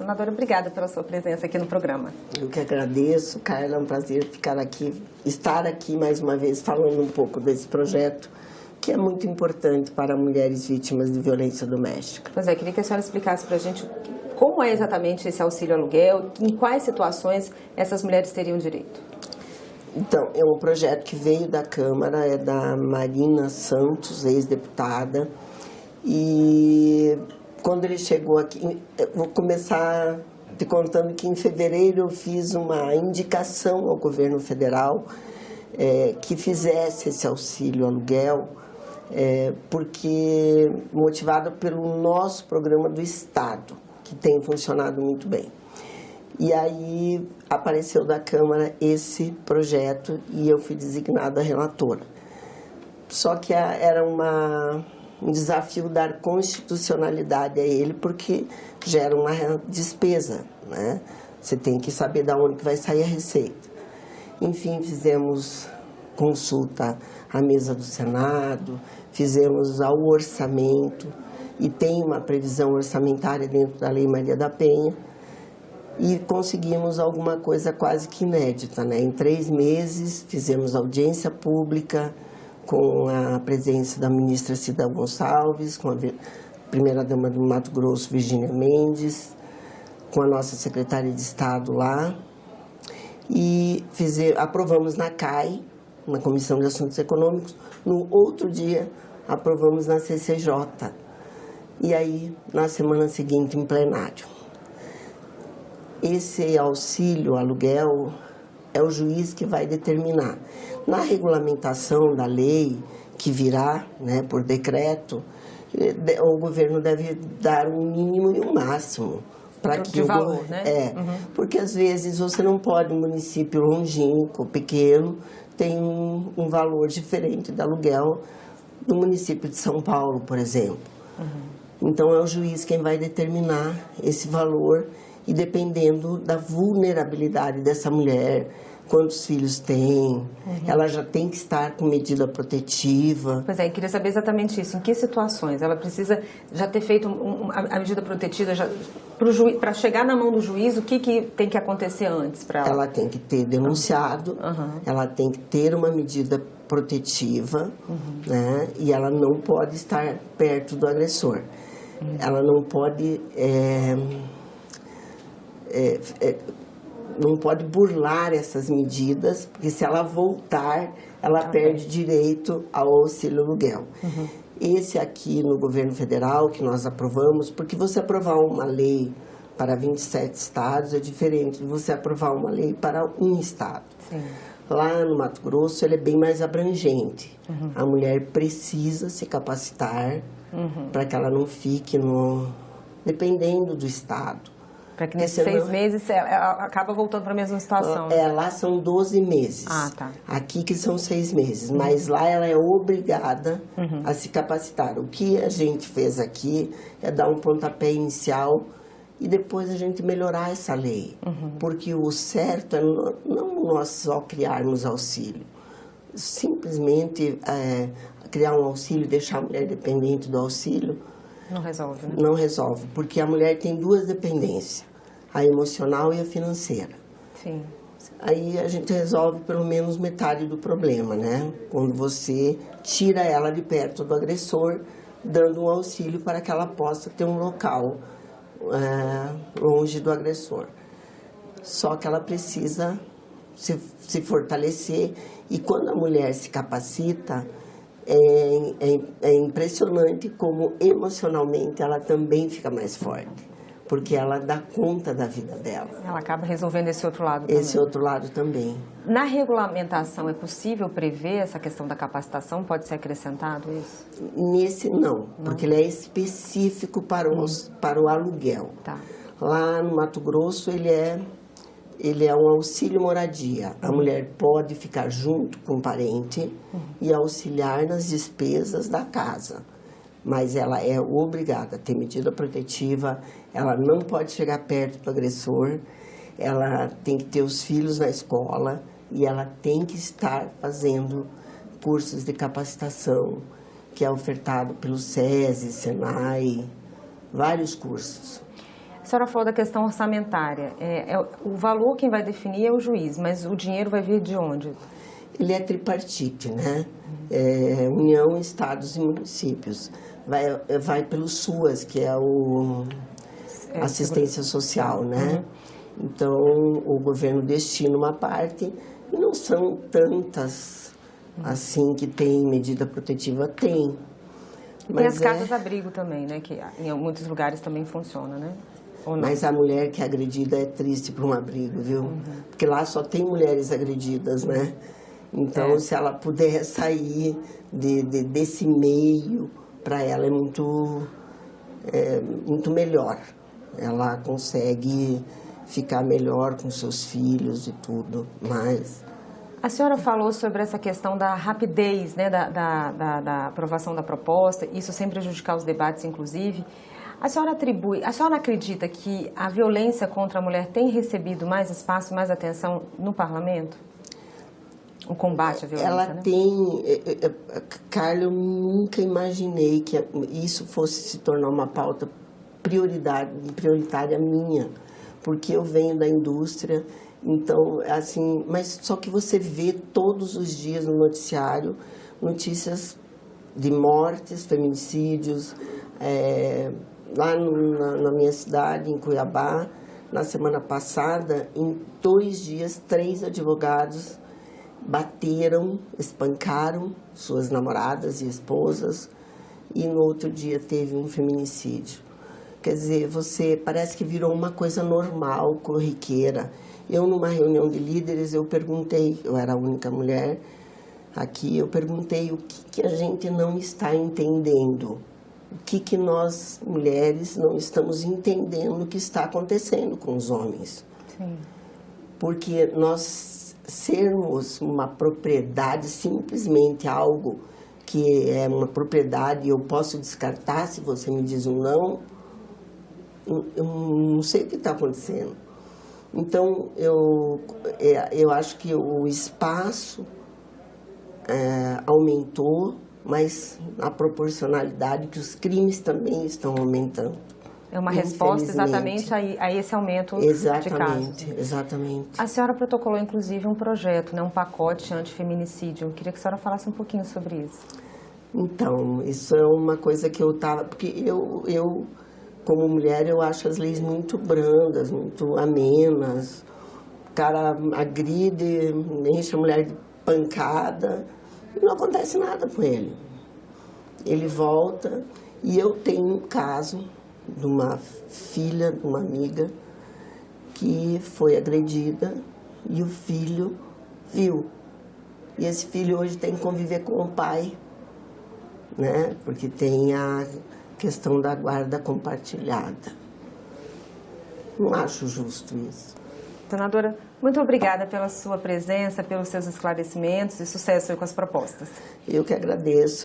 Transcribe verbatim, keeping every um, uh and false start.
Senadora, obrigada pela sua presença aqui no programa. Eu que agradeço, Carla, é um prazer ficar aqui, estar aqui mais uma vez falando um pouco desse projeto, que é muito importante para mulheres vítimas de violência doméstica. Pois é, queria que a senhora explicasse para a gente como é exatamente esse auxílio aluguel, em quais situações essas mulheres teriam direito. Então, é um projeto que veio da Câmara, é da Marina Santos, ex-deputada, e quando ele chegou aqui, vou começar te contando que em fevereiro eu fiz uma indicação ao governo federal é, que fizesse esse auxílio aluguel, é, porque motivado pelo nosso programa do Estado, que tem funcionado muito bem. E aí apareceu da Câmara esse projeto e eu fui designada relatora. Só que era uma, um desafio dar constitucionalidade a ele, porque gera uma despesa, né? Você tem que saber de onde que vai sair a receita. Enfim, fizemos consulta à mesa do Senado, fizemos ao orçamento, e tem uma previsão orçamentária dentro da Lei Maria da Penha, e conseguimos alguma coisa quase que inédita, né? Em três meses fizemos audiência pública com a presença da ministra Cida Gonçalves, com a primeira-dama do Mato Grosso, Virgínia Mendes, com a nossa secretária de Estado lá, e fizer, aprovamos na C A I, na Comissão de Assuntos Econômicos, no outro dia aprovamos na C C J, e aí na semana seguinte em plenário. Esse auxílio aluguel é o juiz que vai determinar. Na regulamentação da lei, que virá, né, por decreto, o governo deve dar um mínimo e um máximo. Para que de o valor, né? É, uhum. Porque às vezes você não pode, um município longínquo, pequeno, tem um, um valor diferente do aluguel do município de São Paulo, por exemplo. Uhum. Então é o juiz quem vai determinar esse valor, e dependendo da vulnerabilidade dessa mulher, quantos filhos tem, uhum. ela já tem que estar com medida protetiva. Pois é, eu queria saber exatamente isso. Em que situações ela precisa já ter feito um, um, a medida protetiva, para chegar na mão do juiz, o que, que tem que acontecer antes para ela? Ela tem que ter denunciado, uhum. ela tem que ter uma medida protetiva, uhum. né? E ela não pode estar perto do agressor. Uhum. Ela não pode... É, É, é, não pode burlar essas medidas, porque se ela voltar, ela okay. perde direito ao auxílio aluguel. Uhum. Esse aqui no governo federal, que nós aprovamos, porque você aprovar uma lei para vinte e sete estados é diferente de você aprovar uma lei para um estado. Sim. Lá no Mato Grosso, ele é bem mais abrangente. Uhum. A mulher precisa se capacitar uhum. para que ela não fique no... dependendo do estado. Para que nesses seis não... meses ela acaba voltando para a mesma situação. É, lá são doze meses. Ah, tá. Aqui que são seis meses. Uhum. Mas lá ela é obrigada uhum. a se capacitar. O que a gente fez aqui é dar um pontapé inicial e depois a gente melhorar essa lei. Uhum. Porque o certo é não nós só criarmos auxílio. Simplesmente é, criar um auxílio e deixar a mulher dependente do auxílio. Não resolve, né? Não resolve, porque a mulher tem duas dependências, a emocional e a financeira. Sim. Aí a gente resolve pelo menos metade do problema, né? Quando você tira ela de perto do agressor, dando um auxílio para que ela possa ter um local é, longe do agressor. Só que ela precisa se, se fortalecer, e quando a mulher se capacita, É, é, é impressionante como emocionalmente ela também fica mais forte, porque ela dá conta da vida dela. Ela acaba resolvendo esse outro lado também. Esse outro lado também. Na regulamentação é possível prever essa questão da capacitação? Pode ser acrescentado isso? Nesse não, não. Porque ele é específico para, os, hum. para o aluguel. Tá. Lá no Mato Grosso ele é... Ele é um auxílio moradia. A mulher pode ficar junto com o parente uhum. e auxiliar nas despesas da casa. Mas ela é obrigada a ter medida protetiva, ela não pode chegar perto do agressor, ela tem que ter os filhos na escola e ela tem que estar fazendo cursos de capacitação, que é ofertado pelo SESI, SENAI, vários cursos. A senhora falou da questão orçamentária. É, é, o valor quem vai definir é o juiz, mas o dinheiro vai vir de onde? Ele é tripartite, né? É, União, Estados e Municípios. Vai, vai pelo SUAS, que é o é, Assistência Social, né? Uhum. Então, o governo destina uma parte, e não são tantas, assim, que tem medida protetiva, tem. E tem as casas-abrigo é... também, né? Que em muitos lugares também funciona, né? Mas a mulher que é agredida é triste para um abrigo, viu? Uhum. Porque lá só tem mulheres agredidas, né? Então, é. se ela puder sair de, de, desse meio, para ela é muito, é muito melhor. Ela consegue ficar melhor com seus filhos e tudo, mas... A senhora falou sobre essa questão da rapidez, né, da, da, da, da aprovação da proposta, isso sem prejudicar os debates, inclusive. A senhora atribui, a senhora acredita que a violência contra a mulher tem recebido mais espaço, mais atenção no parlamento? O combate à violência, Ela né? tem... Carla, eu nunca imaginei que isso fosse se tornar uma pauta prioridade, prioritária minha, porque eu venho da indústria, então, assim... Mas só que você vê todos os dias no noticiário notícias de mortes, feminicídios, é, lá no, na, na minha cidade, em Cuiabá, na semana passada, em dois dias, três advogados bateram, espancaram suas namoradas e esposas, e no outro dia teve um feminicídio. Quer dizer, você parece que virou uma coisa normal, corriqueira. Eu, numa reunião de líderes, eu perguntei, eu era a única mulher aqui, eu perguntei o que, que a gente não está entendendo, o que, que nós, mulheres, não estamos entendendo que está acontecendo com os homens. Sim. Porque nós sermos uma propriedade, simplesmente algo que é uma propriedade e eu posso descartar se você me diz um não, eu não sei o que está acontecendo. Então, eu, eu acho que o espaço é, aumentou, mas a proporcionalidade que os crimes também estão aumentando. É uma resposta exatamente a, a esse aumento exatamente, de casos. Exatamente. A senhora protocolou, inclusive, um projeto, né, um pacote antifeminicídio. Eu queria que a senhora falasse um pouquinho sobre isso. Então, isso é uma coisa que eu estava... Porque eu, eu, como mulher, eu acho as leis muito brandas, muito amenas. O cara agride, enche a mulher de pancada e não acontece nada com ele. Ele volta e eu tenho um caso de uma filha, de uma amiga, que foi agredida e o filho viu. E esse filho hoje tem que conviver com o pai, né? Porque tem a questão da guarda compartilhada. Não acho justo isso. Senadora, muito obrigada pela sua presença, pelos seus esclarecimentos e sucesso com as propostas. Eu que agradeço.